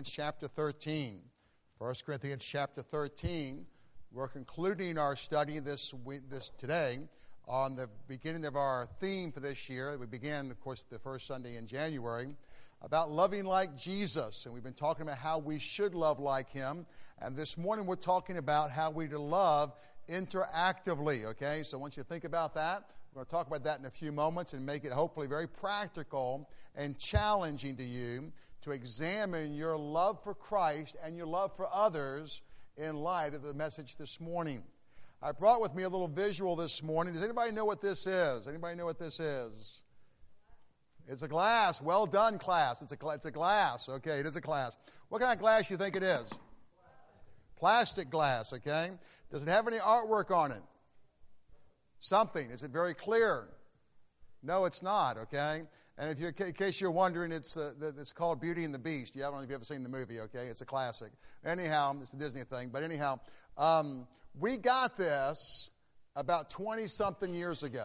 Corinthians chapter 13. 1 Corinthians chapter 13. We're concluding our study this today on the beginning of our theme for this year. We began, of course, the first Sunday in January, about loving like Jesus. And we've been talking about how we should love like him. And this morning we're talking about how we to love interactively, okay? So I want you to think about that. We're going to talk about that in a few moments and make it hopefully very practical and challenging to you to examine your love for Christ and your love for others in light of the message this morning. I brought with me a little visual this morning. Does anybody know what this is? Anybody know what this is? It's a glass. Well done, class. It's a glass. Okay, it is a glass. What kind of glass do you think it is? Plastic glass, okay? Does it have any artwork on it? Something. Is it very clear? No, it's not, okay? And in case you're wondering, it's called Beauty and the Beast. I don't know if you've ever seen the movie, okay? It's a classic. Anyhow, it's a Disney thing. But anyhow, we got this about 20-something years ago.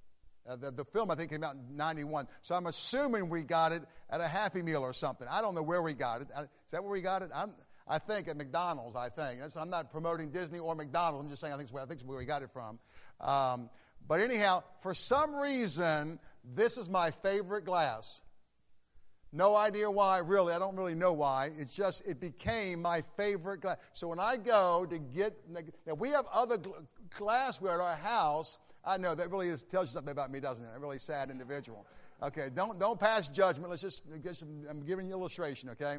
The film, I think, came out in 91. So I'm assuming we got it at a Happy Meal or something. I don't know where we got it. Is that where we got it? I think at McDonald's, I think. I'm not promoting Disney or McDonald's. I'm just saying I think it's where we got it from. But anyhow, for some reason, this is my favorite glass. No idea why, really. I don't really know why. It became my favorite glass. So when I go to get, now we have other glassware at our house. I know that really tells you something about me, doesn't it? I'm a really sad individual. Okay, don't pass judgment. Let's just get I'm giving you an illustration, okay?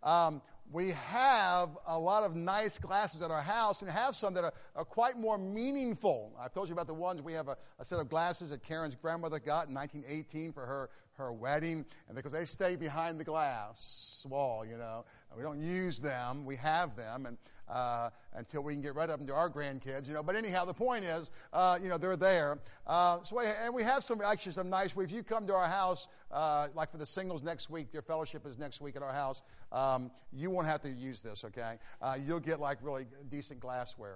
We have a lot of nice glasses at our house and have some that are quite more meaningful. I've told you about the ones we have a set of glasses that Karen's grandmother got in 1918 for her wedding, and because they stay behind the glass wall, you know. And we don't use them. We have them, and until we can get rid of them to our grandkids, you know. But anyhow, the point is, they're there. And we have some nice. If you come to our house, like for the singles next week, your fellowship is next week at our house. You won't have to use this, okay? You'll get like really decent glassware.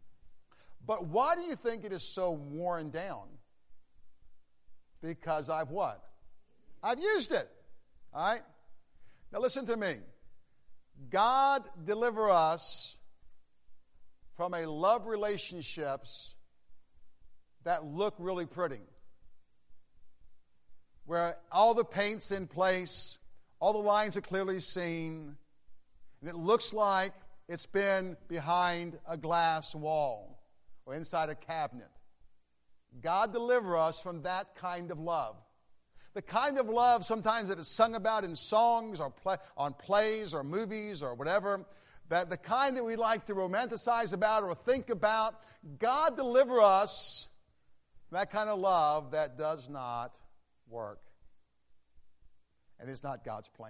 But why do you think it is so worn down? Because I've what? I've used it. All right? Now listen to me. God deliver us from a love relationships that look really pretty, where all the paint's in place, all the lines are clearly seen, and it looks like it's been behind a glass wall or inside a cabinet. God deliver us from that kind of love. The kind of love sometimes that is sung about in songs or on plays or movies or whatever, that the kind that we like to romanticize about or think about, God deliver us from that kind of love that does not work and is not God's plan.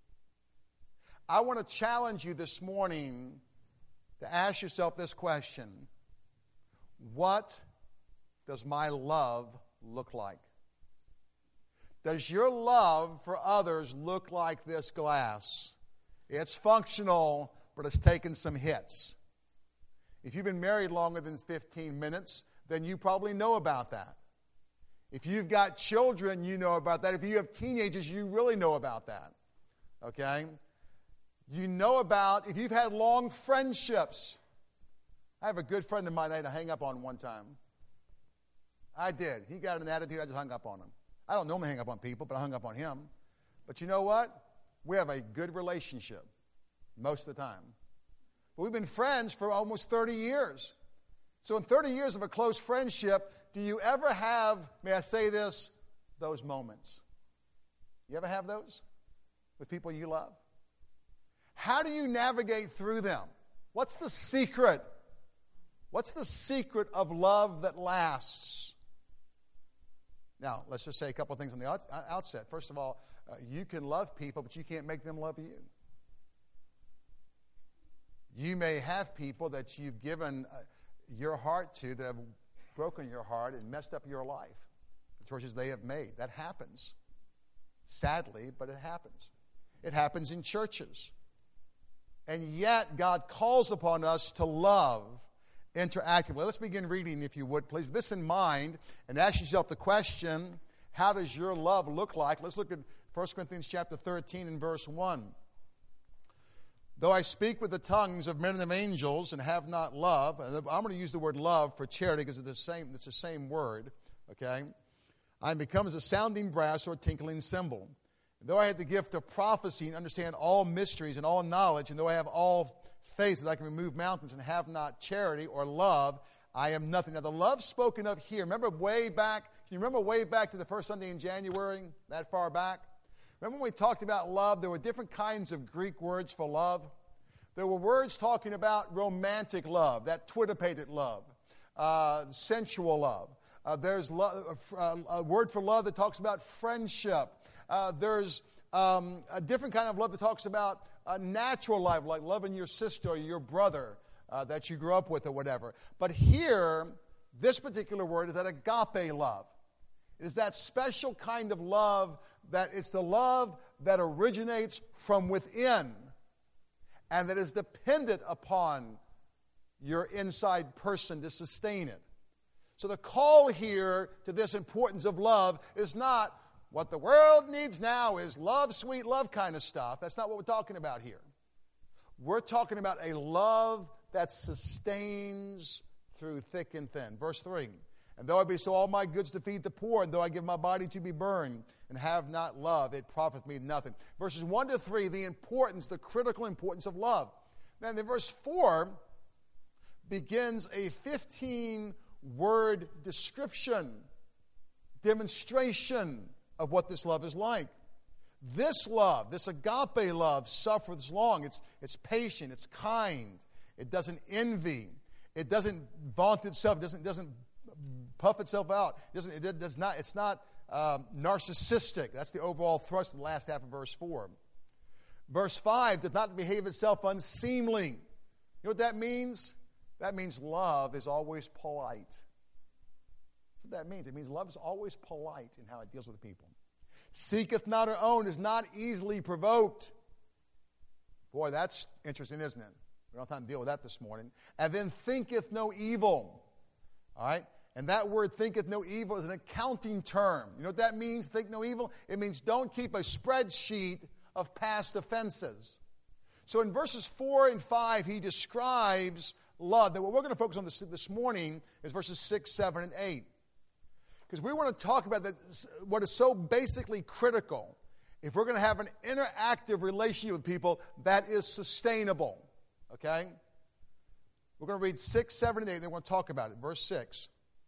I want to challenge you this morning to ask yourself this question: what does my love look like? Does your love for others look like this glass? It's functional, but it's taken some hits. If you've been married longer than 15 minutes, then you probably know about that. If you've got children, you know about that. If you have teenagers, you really know about that. Okay? You know about, if you've had long friendships. I have a good friend of mine I had to hang up on one time. I did. He got an attitude, I just hung up on him. I don't normally hang up on people, but I hung up on him. But you know what? We have a good relationship most of the time. But we've been friends for almost 30 years. So in 30 years of a close friendship, do you ever have, may I say this, those moments? You ever have those with people you love? How do you navigate through them? What's the secret? What's the secret of love that lasts? Now, let's just say a couple of things on the outset. First of all, you can love people, but you can't make them love you. You may have people that you've given your heart to that have broken your heart and messed up your life, the choices they have made. That happens. Sadly, but it happens. It happens in churches. And yet, God calls upon us to love interactively. Let's begin reading, if you would, please. With this in mind, and ask yourself the question, how does your love look like? Let's look at 1 Corinthians chapter 13 and verse 1. Though I speak with the tongues of men and of angels and have not love, and I'm going to use the word love for charity because it's the same word, okay? I become as a sounding brass or a tinkling cymbal. And though I had the gift of prophecy and understand all mysteries and all knowledge, and though I have all faith that I can remove mountains and have not charity or love, I am nothing. Now, the love spoken of here, remember way back, can you remember way back to the first Sunday in January, that far back? Remember when we talked about love, there were different kinds of Greek words for love? There were words talking about romantic love, that twitterpated love, sensual love. There's a word for love that talks about friendship. There's a different kind of love that talks about natural love, like loving your sister or your brother that you grew up with or whatever. But here, this particular word is that agape love. It is that special kind of love that it's the love that originates from within and that is dependent upon your inside person to sustain it. So the call here to this importance of love is not what the world needs now is love, sweet love kind of stuff. That's not what we're talking about here. We're talking about a love that sustains through thick and thin. Verse 3, and though I bestow all my goods to feed the poor, and though I give my body to be burned, and have not love, it profiteth me nothing. Verses 1 to 3, the critical importance of love. Then in verse 4 begins a 15-word description, demonstration of what this love is like. This love, this agape love, suffereth long. It's patient, it's kind. It doesn't envy. It doesn't vaunt itself. It doesn't puff itself out. It's not narcissistic. That's the overall thrust of the last half of verse 4. Verse 5 does not behave itself unseemly. You know what that means? That means love is always polite. That's what that means. It means love is always polite in how it deals with people. Seeketh not her own, is not easily provoked. Boy, that's interesting, isn't it? We don't have time to deal with that this morning. And then thinketh no evil. All right? And that word thinketh no evil is an accounting term. You know what that means, think no evil? It means don't keep a spreadsheet of past offenses. So in verses 4 and 5, he describes love. That what we're going to focus on this morning is verses 6, 7, and 8. Because we want to talk about what is so basically critical. If we're going to have an interactive relationship with people, that is sustainable. Okay? We're going to read 6, 7, and 8, and then we're going to talk about it. Verse 6.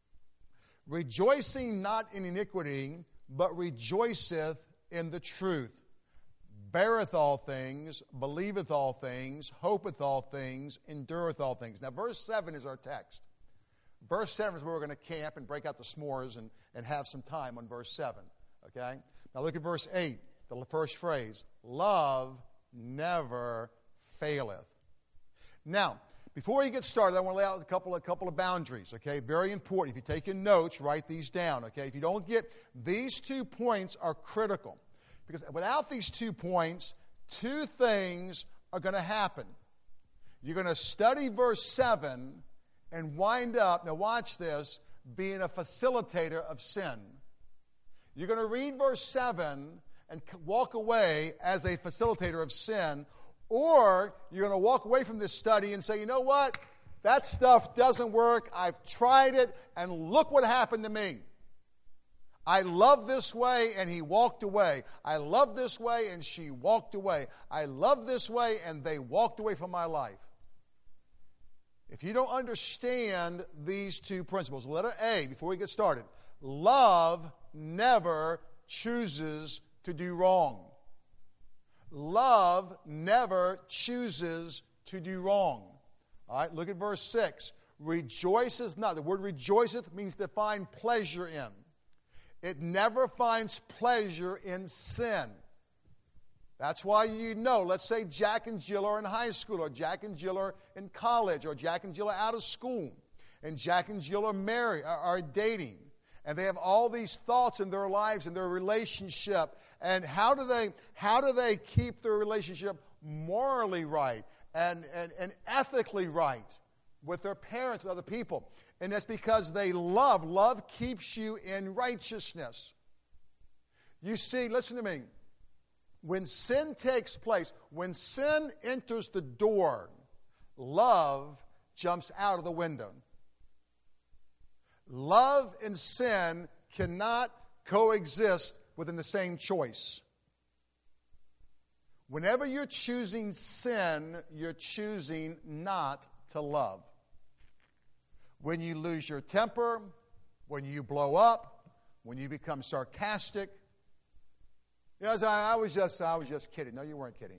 Rejoicing not in iniquity, but rejoiceth in the truth. Beareth all things, believeth all things, hopeth all things, endureth all things. Now, verse 7 is our text. Verse 7 is where we're going to camp and break out the s'mores and have some time on verse 7. Okay? Now, look at verse 8, the first phrase. Love never faileth. Now, before you get started, I want to lay out a couple of boundaries, okay? Very important. If you're taking notes, write these down, okay? If you don't get, these 2 points are critical. Because without these 2 points, 2 things are going to happen. You're going to study verse 7 and wind up, now watch this, being a facilitator of sin. You're going to read verse 7 and walk away as a facilitator of sin, or you're going to walk away from this study and say, you know what? That stuff doesn't work. I've tried it, and look what happened to me. I love this way, and he walked away. I love this way, and she walked away. I love this way, and they walked away from my life. If you don't understand these 2 principles, letter A, before we get started, love never chooses to do wrong. Love never chooses to do wrong. All right, look at verse 6. Rejoices not. The word rejoiceth means to find pleasure in. It never finds pleasure in sin. That's why let's say Jack and Jill are in high school, or Jack and Jill are in college, or Jack and Jill are out of school, and Jack and Jill are married, are dating. And they have all these thoughts in their lives and their relationship. And how do they keep their relationship morally right and ethically right with their parents and other people? And that's because they love. Love keeps you in righteousness. You see, listen to me. When sin takes place, when sin enters the door, love jumps out of the window. Love and sin cannot coexist within the same choice. Whenever you're choosing sin, you're choosing not to love. When you lose your temper, when you blow up, when you become sarcastic, I was just kidding. No, you weren't kidding.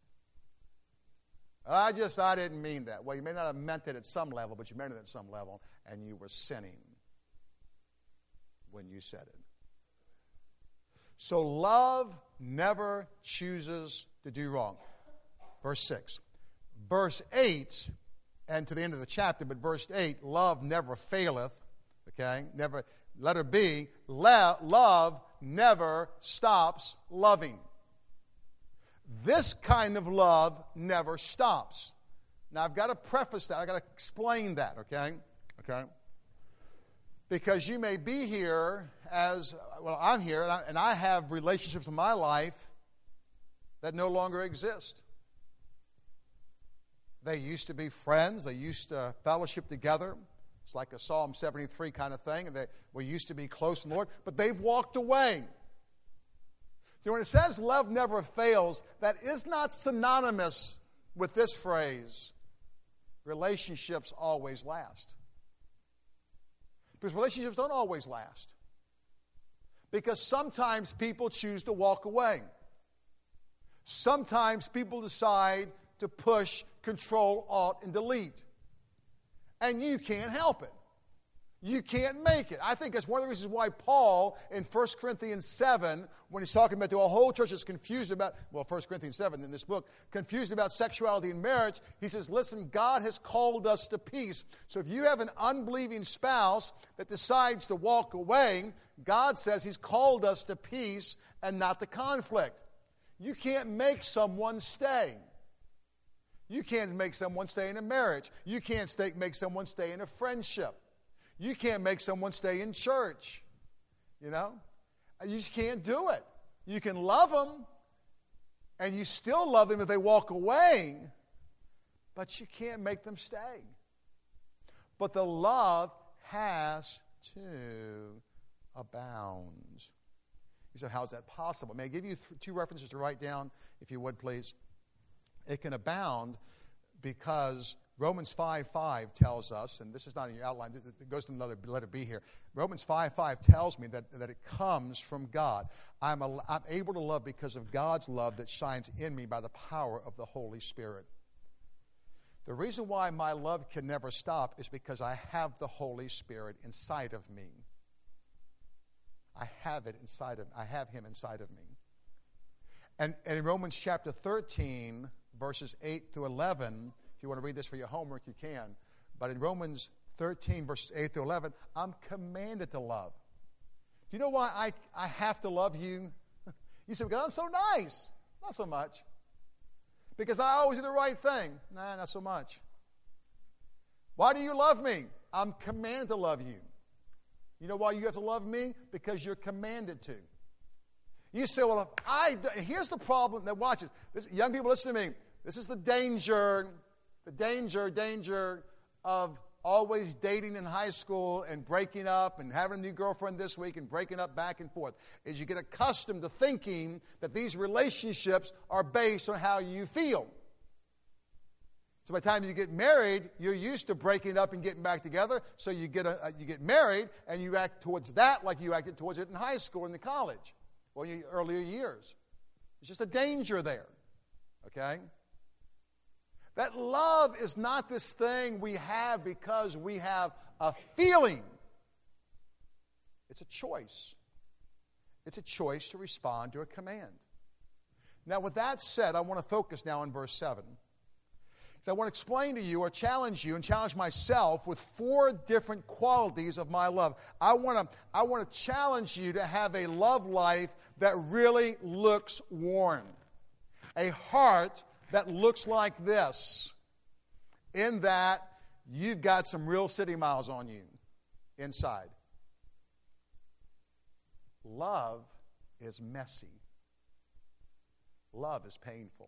I didn't mean that. Well, you may not have meant it at some level, but you meant it at some level, and you were sinning when you said it. So love never chooses to do wrong. Verse 6. Verse 8, and to the end of the chapter, but verse 8, love never faileth. Okay? Never, letter B, love never stops loving. This kind of love never stops. Now, I've got to preface that. I've got to explain that, okay? Okay? Because you may be here I'm here, and I have relationships in my life that no longer exist. They used to be friends. They used to fellowship together. It's like a Psalm 73 kind of thing. And we used to be close in the Lord, but they've walked away. You know, when it says love never fails, that is not synonymous with this phrase, relationships always last. Because relationships don't always last. Because sometimes people choose to walk away. Sometimes people decide to push, control, alt, and delete. And you can't help it. You can't make it. I think that's one of the reasons why Paul in 1 Corinthians 7, when he's talking about the whole church is confused about, 1 Corinthians 7 in this book, confused about sexuality and marriage, he says, listen, God has called us to peace. So if you have an unbelieving spouse that decides to walk away, God says he's called us to peace and not to conflict. You can't make someone stay. You can't make someone stay in a marriage. You can't make someone stay in a friendship. You can't make someone stay in church. You know? You just can't do it. You can love them, and you still love them if they walk away, but you can't make them stay. But the love has to abound. You say, how is that possible? May I give you two references to write down, if you would, please? It can abound because Romans 5:5 tells us, and this is not in your outline, it goes to another letter B here. Romans 5:5 tells me that it comes from God. I'm able to love because of God's love that shines in me by the power of the Holy Spirit. The reason why my love can never stop is because I have the Holy Spirit inside of me. I have Him inside of me. And in Romans chapter 13, verses 8 through 11, if you want to read this for your homework, you can. But in Romans 13, verses 8 through 11, I'm commanded to love. Do you know why I have to love you? You say, because I'm so nice. Not so much. Because I always do the right thing. Nah, not so much. Why do you love me? I'm commanded to love you. You know why you have to love me? Because you're commanded to. You say, well, here's the problem. Now watch it. Young people, listen to me. This is the danger of always dating in high school and breaking up and having a new girlfriend this week and breaking up back and forth. Is you get accustomed to thinking that these relationships are based on how you feel. So by the time you get married, you're used to breaking up and getting back together. So you get married and you act towards that like you acted towards it in high school and in college or in your earlier years. It's just a danger there. Okay? That love is not this thing we have because we have a feeling. It's a choice. It's a choice to respond to a command. Now, with that said, I want to focus now on verse 7. So I want to explain to you or challenge you and challenge myself with 4 different qualities of my love. I want to challenge you to have a love life that really looks worn. A heart that looks like this, in that you've got some real city miles on you inside. Love is messy. Love is painful.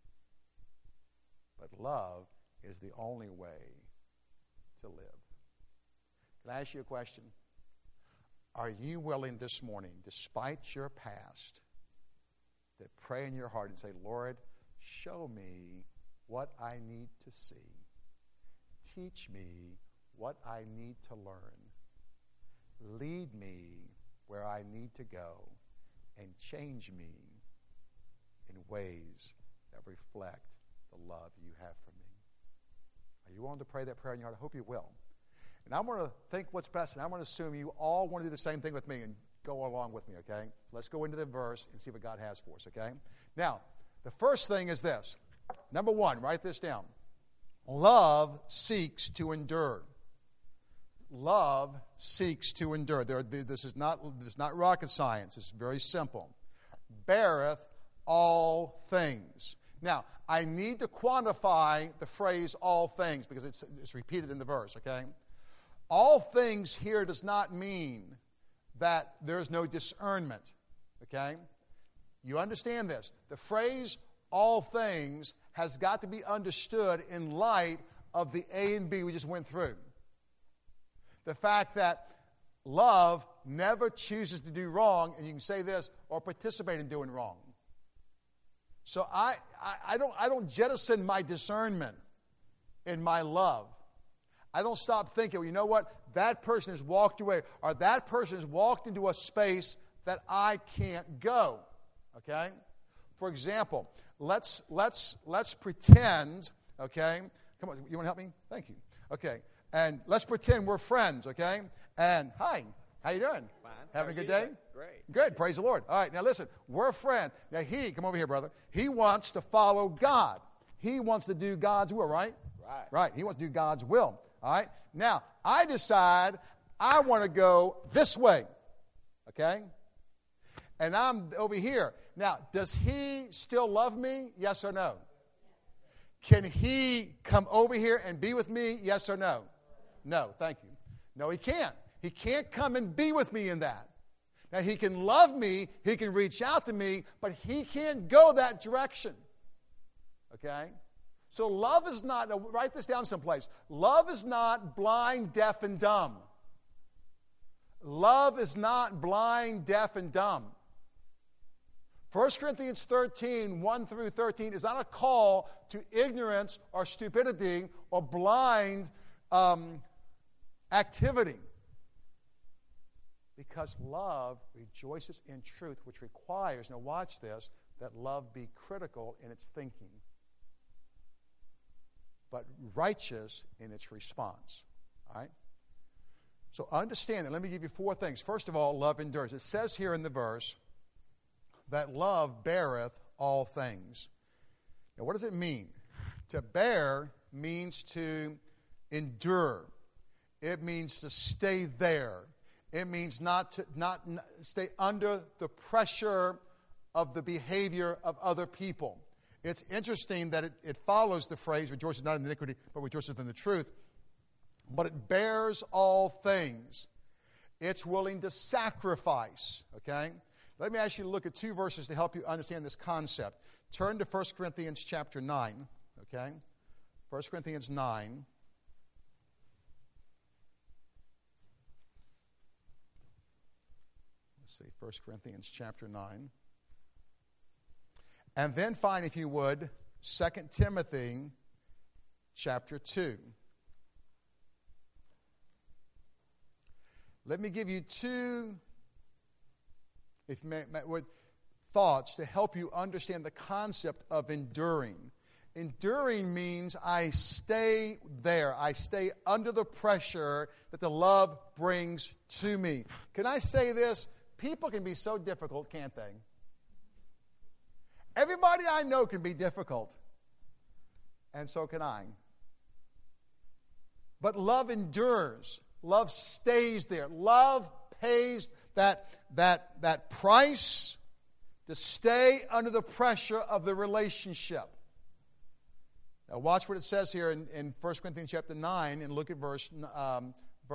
But love is the only way to live. Can I ask you a question? Are you willing this morning, despite your past, to pray in your heart and say, Lord, show me what I need to see. Teach me what I need to learn. Lead me where I need to go, and change me in ways that reflect the love you have for me. Are you willing to pray that prayer in your heart? I hope you will. And I'm going to think what's best, and I'm going to assume you all want to do the same thing with me and go along with me, okay? Let's go into the verse and see what God has for us, okay? Now, the first thing is this. Number one, write this down. Love seeks to endure. Love seeks to endure. This is not rocket science. It's very simple. Beareth all things. Now, I need to quantify the phrase all things because it's repeated in the verse, okay? All things here does not mean that there's no discernment, okay? You understand this. The phrase all things has got to be understood in light of the A and B we just went through. The fact that love never chooses to do wrong, and you can say this, or participate in doing wrong. So I don't jettison my discernment in my love. I don't stop thinking, well, you know what? That person has walked away, or that person has walked into a space that I can't go. Okay? For example, let's pretend, okay? Come on, you want to help me? Thank you. Okay. And let's pretend we're friends, okay? And hi, how you doing? Fine. Having a good day? Great. Good, praise the Lord. All right, now listen, we're friends. Now come over here, brother. He wants to follow God. He wants to do God's will, right? Right. Right, he wants to do God's will. All right? Now, I decide I want to go this way, okay? And I'm over here. Now, does he still love me? Yes or no? Can he come over here and be with me? Yes or no? No, thank you. No, he can't. He can't come and be with me in that. Now, he can love me, he can reach out to me, but he can't go that direction. Okay? So love is not, write this down someplace. Love is not blind, deaf, and dumb. Love is not blind, deaf, and dumb. 1 Corinthians 13, 1 through 13 is not a call to ignorance or stupidity or blind activity. Because love rejoices in truth, which requires, now watch this, that love be critical in its thinking, but righteous in its response. All right? So understand that. Let me give you four things. First of all, love endures. It says here in the verse that love beareth all things. Now, what does it mean? To bear means to endure. It means to stay there. It means not to stay under the pressure of the behavior of other people. It's interesting that it follows the phrase, rejoices not in iniquity, but rejoices in the truth. But it bears all things. It's willing to sacrifice, okay? Let me ask you to look at two verses to help you understand this concept. Turn to 1 Corinthians chapter 9, okay? 1 Corinthians 9. Let's see, 1 Corinthians chapter 9. And then find, if you would, 2 Timothy chapter 2. Let me give you two thoughts to help you understand the concept of enduring. Enduring means I stay there. I stay under the pressure that the love brings to me. Can I say this? People can be so difficult, can't they? Everybody I know can be difficult. And so can I. But love endures. Love stays there. Love pays that price to stay under the pressure of the relationship. Now watch what it says here in 1 Corinthians chapter 9 and look at verse. Now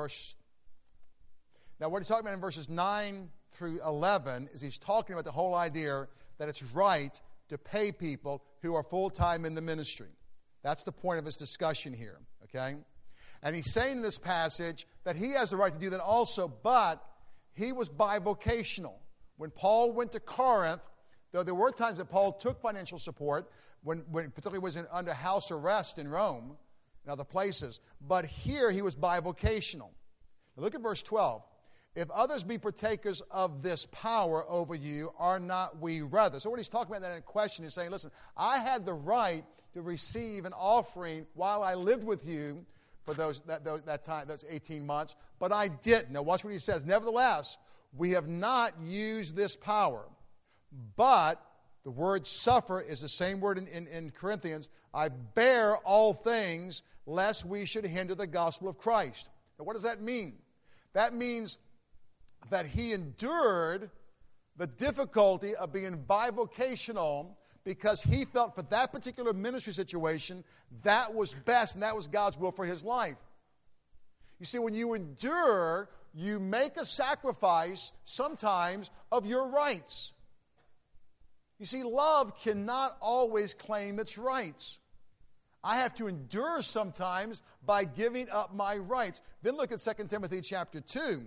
what he's talking about in verses 9 through 11 is he's talking about the whole idea that it's right to pay people who are full-time in the ministry. That's the point of his discussion here, okay? And he's saying in this passage that he has the right to do that also, but he was bivocational. When Paul went to Corinth, though there were times that Paul took financial support, when particularly was under house arrest in Rome and other places, but here he was bivocational. Now look at verse 12. If others be partakers of this power over you, are not we rather? So what he's talking about in that question is saying, listen, I had the right to receive an offering while I lived with you for that time, those 18 months, but I didn't. Now watch what he says. Nevertheless, we have not used this power, but the word suffer is the same word in Corinthians. I bear all things, lest we should hinder the gospel of Christ. Now what does that mean? That means that he endured the difficulty of being bivocational because he felt for that particular ministry situation that was best and that was God's will for his life. You see, when you endure, you make a sacrifice sometimes of your rights. You see, love cannot always claim its rights. I have to endure sometimes by giving up my rights. Then look at 2 Timothy chapter 2.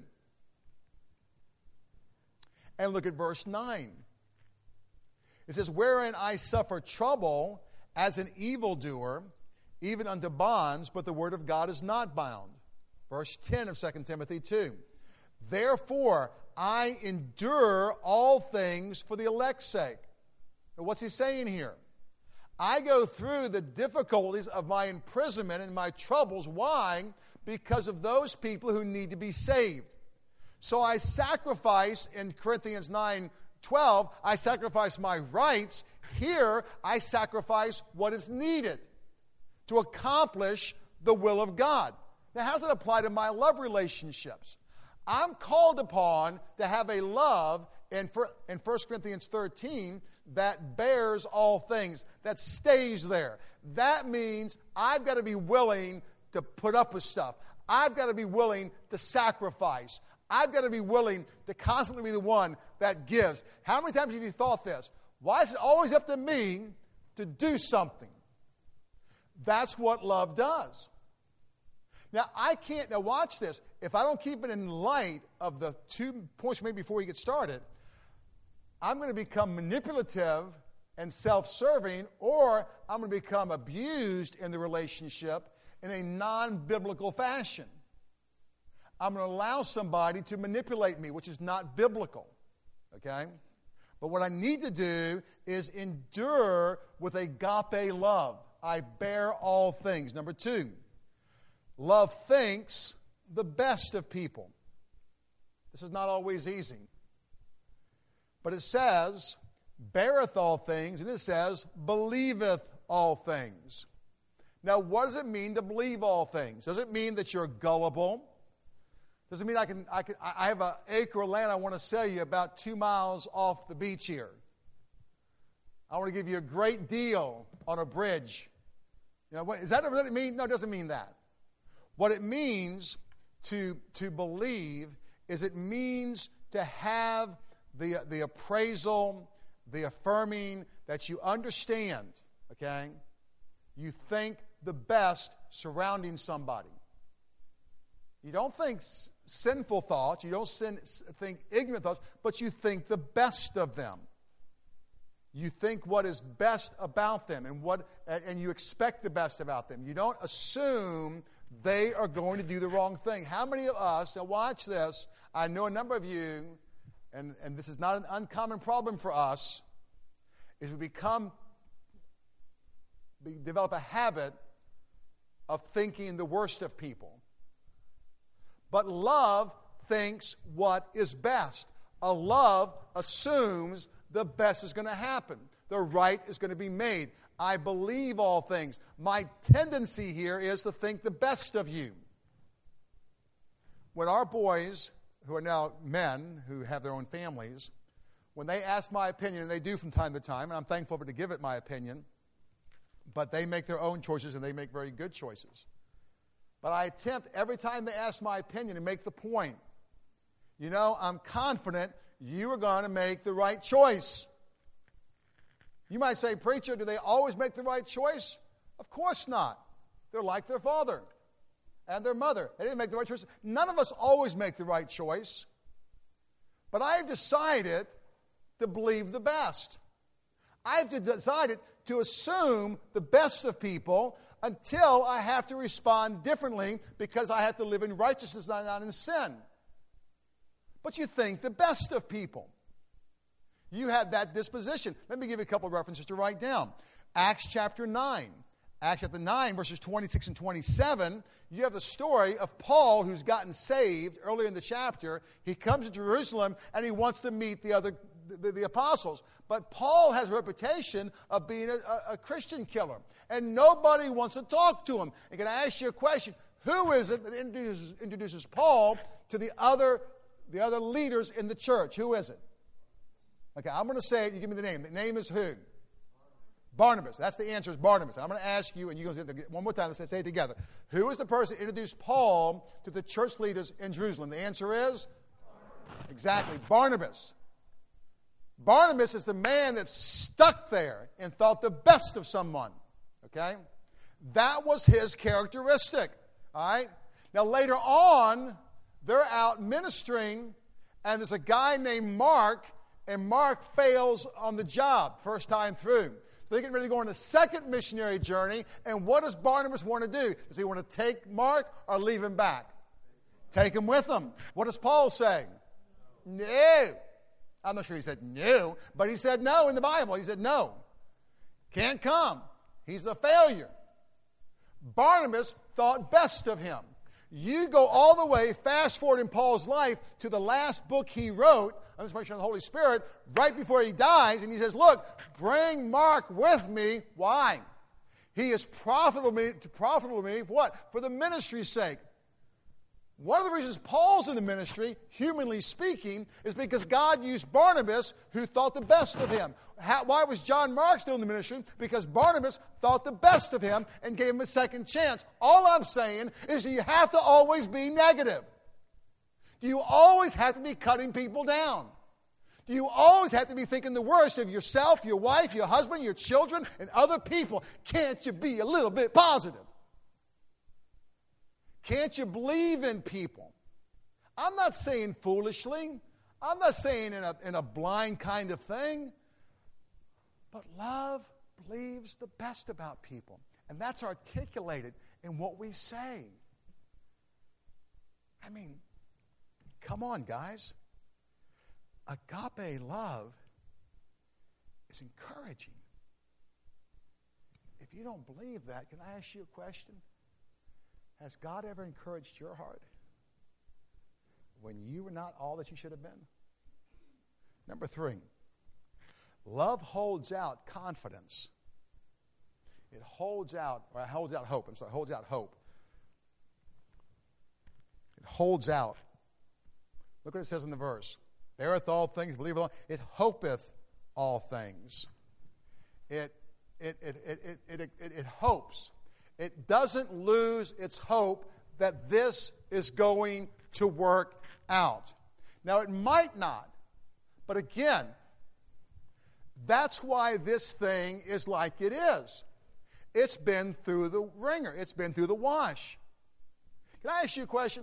And look at verse 9. It says, wherein I suffer trouble as an evildoer, even unto bonds, but the word of God is not bound. Verse 10 of 2 Timothy 2. Therefore, I endure all things for the elect's sake. Now, what's he saying here? I go through the difficulties of my imprisonment and my troubles. Why? Because of those people who need to be saved. So I sacrifice, in Corinthians 9:12, I sacrifice my rights. Here, I sacrifice what is needed to accomplish the will of God. Now, how does it apply to my love relationships? I'm called upon to have a love in 1 Corinthians 13 that bears all things, that stays there. That means I've got to be willing to put up with stuff. I've got to be willing to sacrifice. I've got to be willing to constantly be the one that gives. How many times have you thought this? Why is it always up to me to do something? That's what love does. Now, watch this. If I don't keep it in light of the 2 points we made before we get started, I'm going to become manipulative and self-serving, or I'm going to become abused in the relationship in a non-biblical fashion. I'm going to allow somebody to manipulate me, which is not biblical. Okay? But what I need to do is endure with agape love. I bear all things. Number 2, love thinks the best of people. This is not always easy. But it says, beareth all things, and it says, believeth all things. Now, what does it mean to believe all things? Does it mean that you're gullible? Does it mean I have an acre of land I want to sell you about 2 miles off the beach here? I want to give you a great deal on a bridge. You know, what does it mean? No, it doesn't mean that. What it means to believe is it means to have the appraisal, the affirming, that you understand, okay? You think the best surrounding somebody. You don't think sinful thoughts, you don't think ignorant thoughts, but you think the best of them. You think what is best about them and you expect the best about them. You don't assume they are going to do the wrong thing. How many of us, now watch this, I know a number of you, and this is not an uncommon problem for us, is we develop a habit of thinking the worst of people. But love thinks what is best. A love assumes the best is going to happen. The right is going to be made. I believe all things. My tendency here is to think the best of you. When our boys, who are now men who have their own families, when they ask my opinion, and they do from time to time, and I'm thankful to give it my opinion, but they make their own choices and they make very good choices. But I attempt every time they ask my opinion to make the point, I'm confident you are going to make the right choice. You might say, preacher, do they always make the right choice? Of course not. They're like their father and their mother. They didn't make the right choice. None of us always make the right choice. But I've decided to believe the best. I've decided to assume the best of people until I have to respond differently because I have to live in righteousness, not in sin. But you think the best of people. You have that disposition. Let me give you a couple of references to write down. Acts chapter 9. Acts chapter 9, verses 26 and 27, you have the story of Paul who's gotten saved earlier in the chapter. He comes to Jerusalem and he wants to meet the apostles. But Paul has a reputation of being a Christian killer. And nobody wants to talk to him. And can I ask you a question? Who is it that introduces Paul to the other leaders in the church? Who is it? Okay, I'm going to say it. You give me the name. The name is who? Barnabas. That's the answer, is Barnabas. I'm going to ask you, and you're going to say it one more time. Let's say it together. Who is the person who introduced Paul to the church leaders in Jerusalem? The answer is? Barnabas. Exactly, Barnabas. Barnabas is the man that's stuck there and thought the best of someone. Okay? That was his characteristic. All right? Now, later on, they're out ministering, and there's a guy named Mark, and Mark fails on the job first time through. So they get ready to go on a second missionary journey. And what does Barnabas want to do? Does he want to take Mark or leave him back? Take him with him. What does Paul say? No. I'm not sure he said no, but he said no in the Bible. He said no. Can't come. He's a failure. Barnabas thought best of him. You go all the way, fast forward in Paul's life, to the last book he wrote, on the inspiration of the Holy Spirit, right before he dies, and he says, look, bring Mark with me. Why? He is profitable to me for what? For the ministry's sake. One of the reasons Paul's in the ministry, humanly speaking, is because God used Barnabas, who thought the best of him. Why was John Mark still in the ministry? Because Barnabas thought the best of him and gave him a second chance. All I'm saying is that you have to always be negative. Do you always have to be cutting people down? Do you always have to be thinking the worst of yourself, your wife, your husband, your children, and other people? Can't you be a little bit positive? Can't you believe in people? I'm not saying foolishly. I'm not saying in a blind kind of thing. But love believes the best about people. And that's articulated in what we say. I mean, come on, guys. Agape love is encouraging. If you don't believe that, can I ask you a question? Has God ever encouraged your heart when you were not all that you should have been? Number 3, love holds out confidence. It holds out hope. It holds out hope. It holds out. Look what it says in the verse. Beareth all things, believeth all. It hopeth all things. It hopes. It doesn't lose its hope that this is going to work out. Now, it might not, but again, that's why this thing is like it is. It's been through the ringer. It's been through the wash. Can I ask you a question?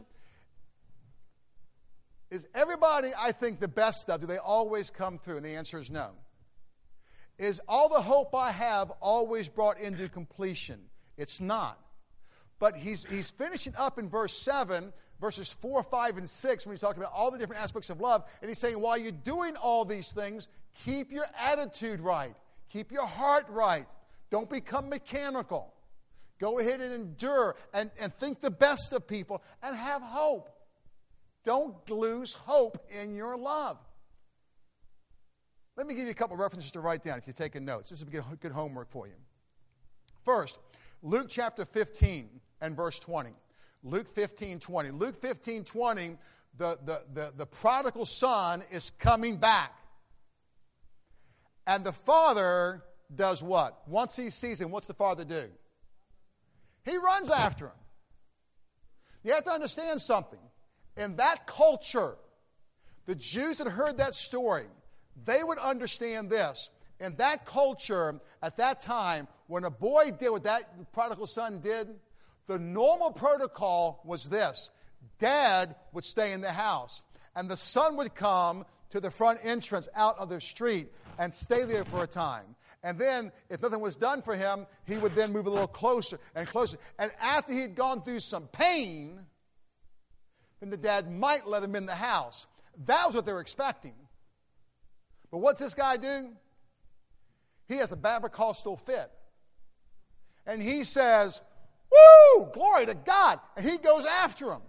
Is everybody I think the best of, do they always come through? And the answer is no. Is all the hope I have always brought into completion? It's not. But he's finishing up in verse 7, verses 4, 5, and 6, when he's talking about all the different aspects of love. And he's saying, while you're doing all these things, keep your attitude right. Keep your heart right. Don't become mechanical. Go ahead and endure and think the best of people and have hope. Don't lose hope in your love. Let me give you a couple of references to write down if you're taking notes. This will be good homework for you. First, Luke chapter 15 and verse 20. Luke 15:20. Luke 15:20, the prodigal son is coming back. And the father does what? Once he sees him, what's the father do? He runs after him. You have to understand something. In that culture, the Jews that heard that story, they would understand this. In that culture, at that time, when a boy did what that prodigal son did, the normal protocol was this. Dad would stay in the house, and the son would come to the front entrance out of the street and stay there for a time. And then, if nothing was done for him, he would then move a little closer and closer. And after he'd gone through some pain, then the dad might let him in the house. That was what they were expecting. But what's this guy do? He has a Babacostal fit. And he says, "Woo! Glory to God!" And he goes after him.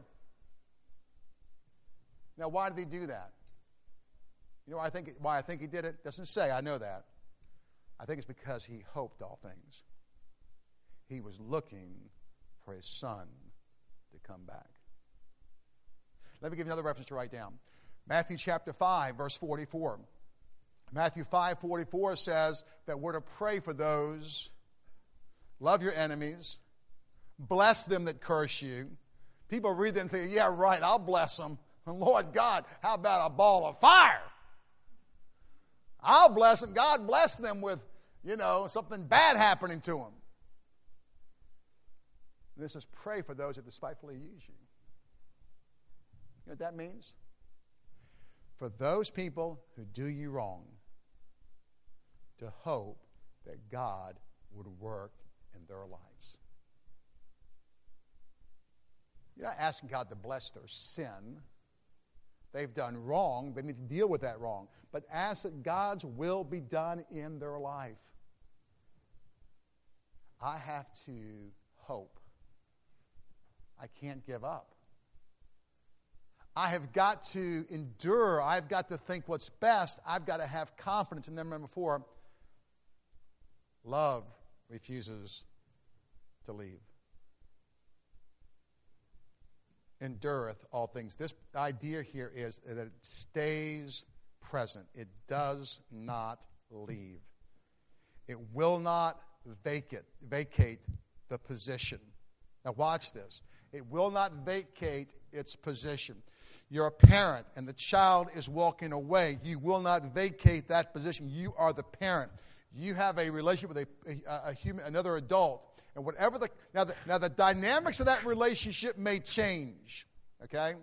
Now, why did he do that? You know why I think he did it? Doesn't say, I know that. I think it's because he hoped all things. He was looking for his son to come back. Let me give you another reference to write down. Matthew chapter 5, verse 44. Matthew 5:44 says that we're to pray for those, love your enemies, bless them that curse you. People read that and say, yeah, right, I'll bless them. And Lord God, how about a ball of fire? I'll bless them. God bless them with, something bad happening to them. This is pray for those that despitefully use you. You know what that means? For those people who do you wrong, to hope that God would work in their lives. You're not asking God to bless their sin. They've done wrong. They need to deal with that wrong. But ask that God's will be done in their life. I have to hope. I can't give up. I have got to endure. I've got to think what's best. I've got to have confidence. And then number 4, love refuses to leave. Endureth all things. This idea here is that it stays present. It does not leave. It will not vacate the position. Now watch this. It will not vacate its position. You're a parent and the child is walking away. You will not vacate that position. You are the parent. You have a relationship with a human, another adult. And whatever now the dynamics of that relationship may change, okay?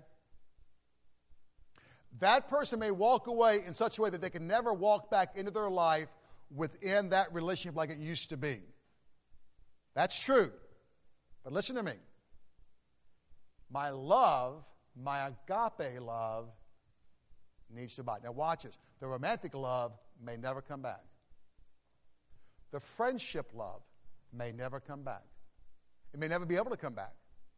That person may walk away in such a way that they can never walk back into their life within that relationship like it used to be. That's true. But listen to me. My love, my agape love, needs to abide. Now watch this. The romantic love may never come back. The friendship love may never come back. It may never be able to come back.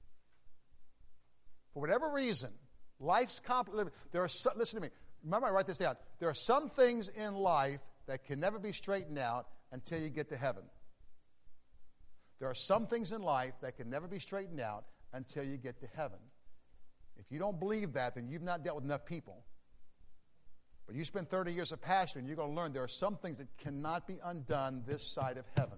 For whatever reason, life's complicated. Listen to me. Remember, I write this down. There are some things in life that can never be straightened out until you get to heaven. There are some things in life that can never be straightened out until you get to heaven. If you don't believe that, then you've not dealt with enough people. But you spend 30 years of pastor, and you're going to learn there are some things that cannot be undone this side of heaven.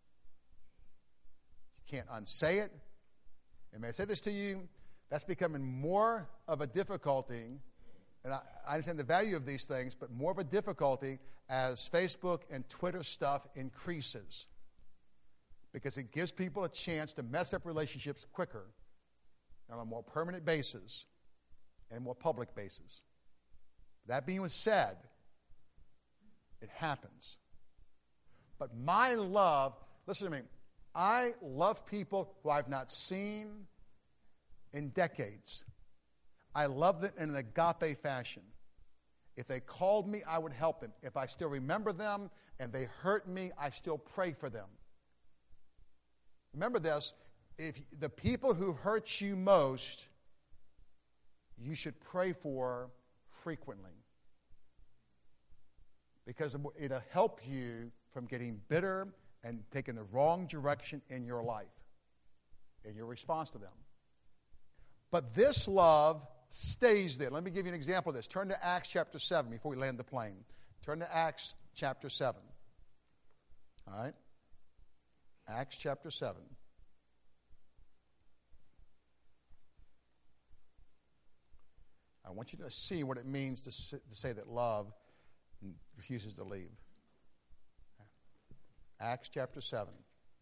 You can't unsay it. And may I say this to you? That's becoming more of a difficulty, and I understand the value of these things, but more of a difficulty as Facebook and Twitter stuff increases. Because it gives people a chance to mess up relationships quicker on a more permanent basis and a more public basis. That being said, it happens. But my love, listen to me, I love people who I've not seen in decades. I love them in an agape fashion. If they called me, I would help them. If I still remember them and they hurt me, I still pray for them. Remember this, if the people who hurt you most, you should pray for frequently. Because it'll help you from getting bitter and taking the wrong direction in your life, in your response to them. But this love stays there. Let me give you an example of this. Turn to Acts chapter 7 before we land the plane. Turn to Acts chapter 7. All right? Acts chapter 7. I want you to see what it means to say that love refuses to leave. Acts chapter 7.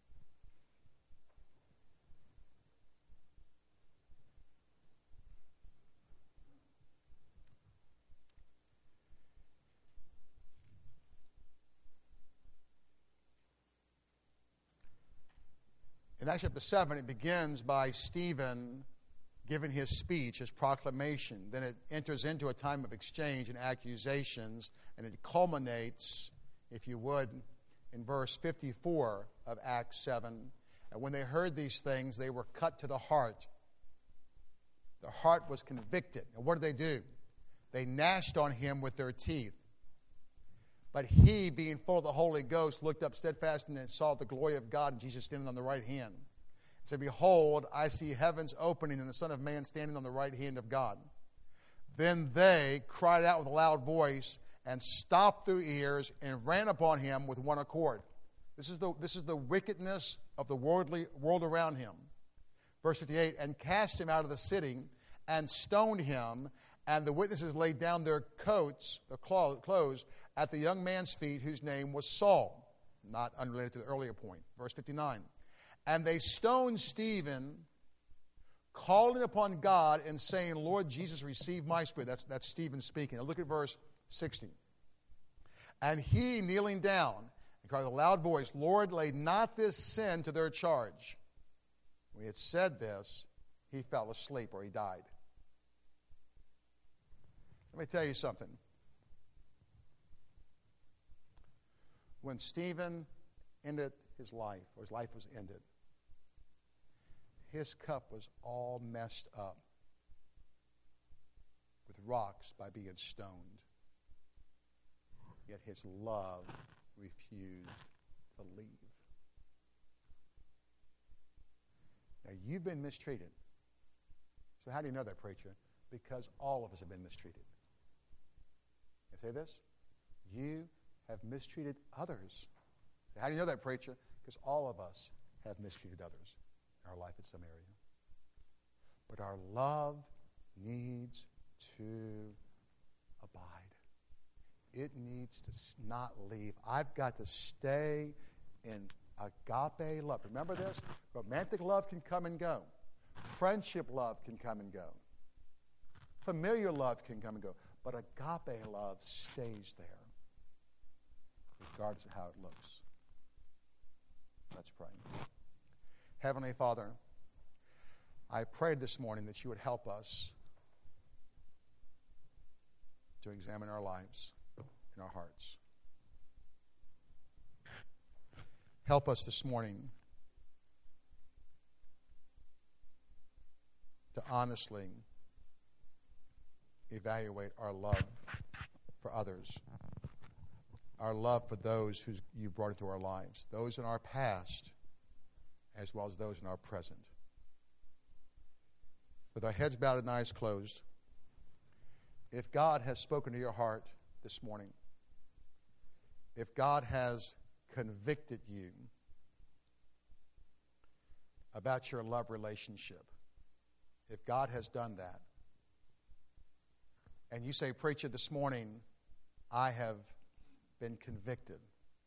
In Acts chapter 7, it begins by Stephen giving his speech, his proclamation. Then it enters into a time of exchange and accusations, and it culminates, if you would, in verse 54 of Acts 7. And when they heard these things, they were cut to the heart. The heart was convicted. And what did they do? They gnashed on him with their teeth. But he, being full of the Holy Ghost, looked up steadfast and saw the glory of God and Jesus standing on the right hand. He said, Behold, I see heavens opening and the Son of Man standing on the right hand of God. Then they cried out with a loud voice and stopped their ears and ran upon him with one accord. This is the wickedness of the world around him. Verse 58, and cast him out of the city and stoned him, and the witnesses laid down their coats, their clothes, at the young man's feet, whose name was Saul. Not unrelated to the earlier point. Verse 59. And they stoned Stephen, calling upon God and saying, Lord Jesus, receive my spirit. That's Stephen speaking. Now look at verse 60. And he, kneeling down, and cried with a loud voice, Lord, lay not this sin to their charge. When he had said this, he fell asleep, or he died. Let me tell you something. When Stephen ended his life, or his life was ended, his cup was all messed up with rocks by being stoned. Yet his love refused to leave. Now, you've been mistreated. So how do you know that, preacher? Because all of us have been mistreated. I say this? You have mistreated others. How do you know that, preacher? Because all of us have mistreated others in our life at some area. But our love needs to abide. It needs to not leave. I've got to stay in agape love. Remember this? Romantic love can come and go. Friendship love can come and go. Familiar love can come and go. But agape love stays there, regardless of how it looks. Let's pray. Heavenly Father, I prayed this morning that you would help us to examine our lives and our hearts. Help us this morning to honestly evaluate our love for others, our love for those who you brought into our lives, those in our past as well as those in our present. With our heads bowed and eyes closed, if God has spoken to your heart this morning, if God has convicted you about your love relationship, if God has done that, and you say, preacher, this morning I have been convicted.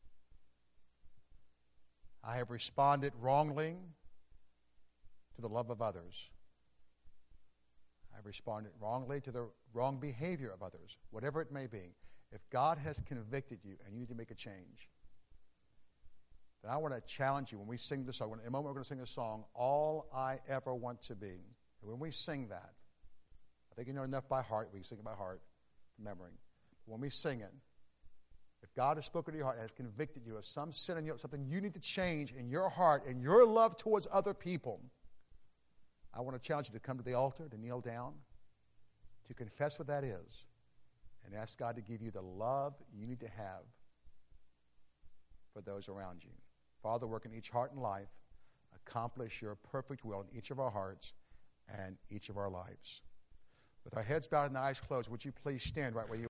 I have responded wrongly to the love of others. I've responded wrongly to the wrong behavior of others, whatever it may be. If God has convicted you and you need to make a change, then I want to challenge you when we sing this song. In a moment we're going to sing a song, All I Ever Want to Be. And when we sing that, I think you know enough by heart. We sing it by heart, from memory. When we sing it, if God has spoken to your heart and has convicted you of some sin in you, something you need to change in your heart and your love towards other people, I want to challenge you to come to the altar, to kneel down, to confess what that is, and ask God to give you the love you need to have for those around you. Father, work in each heart and life. Accomplish your perfect will in each of our hearts and each of our lives. With our heads bowed and eyes closed, would you please stand right where you are?